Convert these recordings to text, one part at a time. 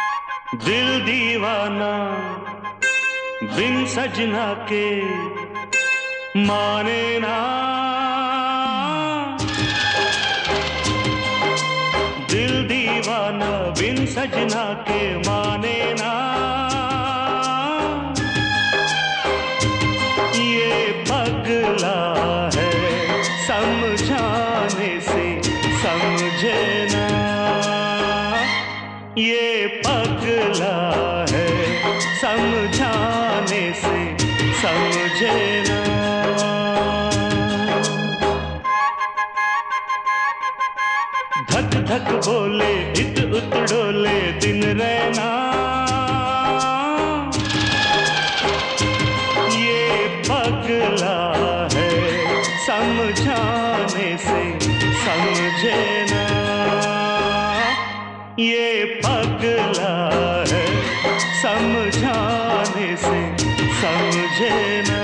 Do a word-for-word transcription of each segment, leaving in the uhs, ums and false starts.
दिल दीवाना बिन सजना के माने ना। दिल दीवाना बिन सजना के माने ना। ये पगला है समझाने से समझे ना। ये पगला है समझाने से समझे ना। धक धक बोले इत उत डोले दिन रहना। ये पगला है समझाने से समझे ना। ये पगला है समझाने से समझे ना।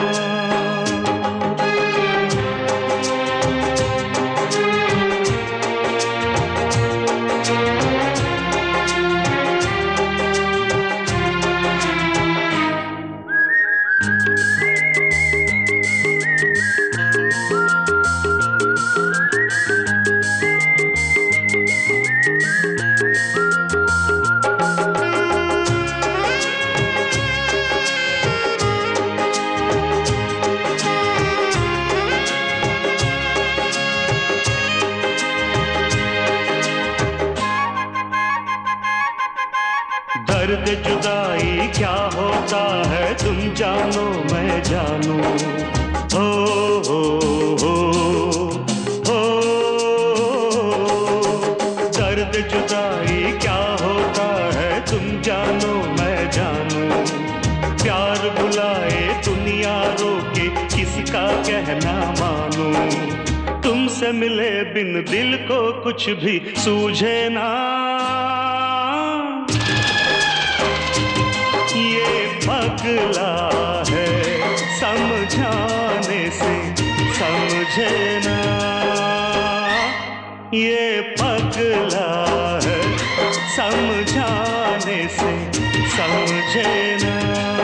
दर्द जुदाई क्या होता है तुम जानो मैं जानूं। हो हो हो हो दर्द जुदाई क्या होता है तुम जानो मैं जानूं। प्यार बुलाए दुनिया रोके किसका कहना मानूं। तुमसे मिले बिन दिल को कुछ भी सूझे ना। पगला है समझाने से समझे ना। ये पगला है समझाने से समझे ना।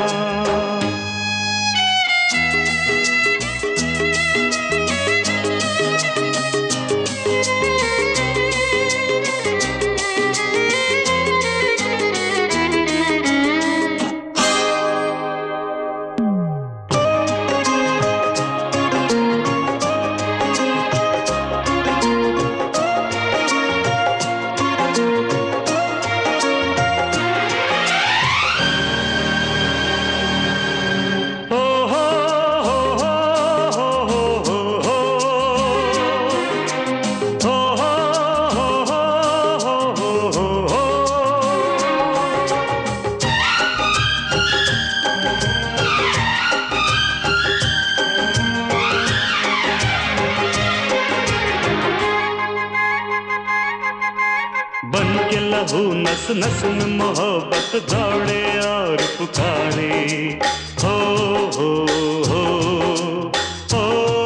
बन के लहू नस नस में मोहब्बत दौड़े और पुकारे। हो हो हो हो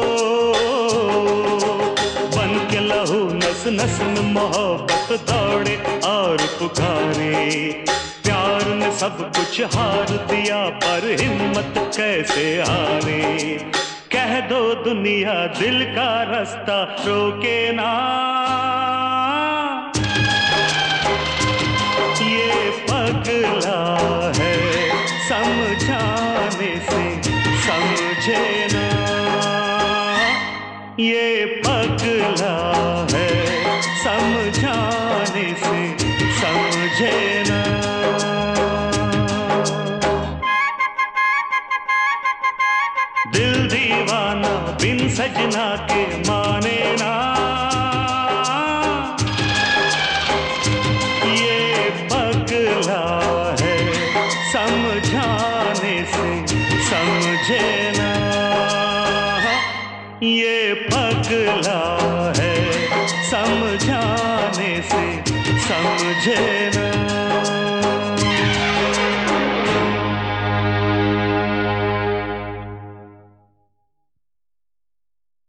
बन के लहू नस नस में मोहब्बत दौड़े और पुकारे। प्यार ने सब कुछ हार दिया पर हिम्मत कैसे हारे। कह दो दुनिया दिल का रास्ता रोके ना। ये पगला है समझाने से समझे ना। ये पगला है समझाने से समझे ना। दिल दीवाना बिन सजना के माने ना। ये पगला है समझाने से समझे ना। ये पगला है